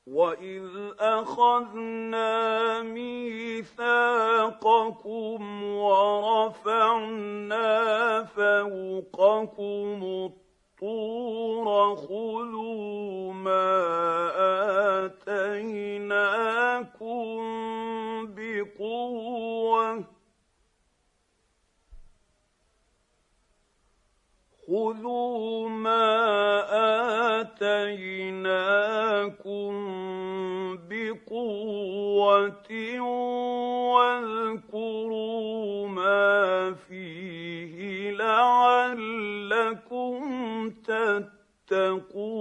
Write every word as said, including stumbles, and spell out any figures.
وَإِذْ أَخَذْنَا مِيثَاقَكُمْ وَرَفَعْنَا فَوْقَكُمُ الطُّورَ خُذُوا مَا آتَيْنَاكُم بِقُوَّةٍ خُذُوا مَا آتَيْنَاكُم بِقُوَّةٍ وَاذْكُرُوا مَا فِيهِ لَعَلَّكُمْ تَتَّقُونَ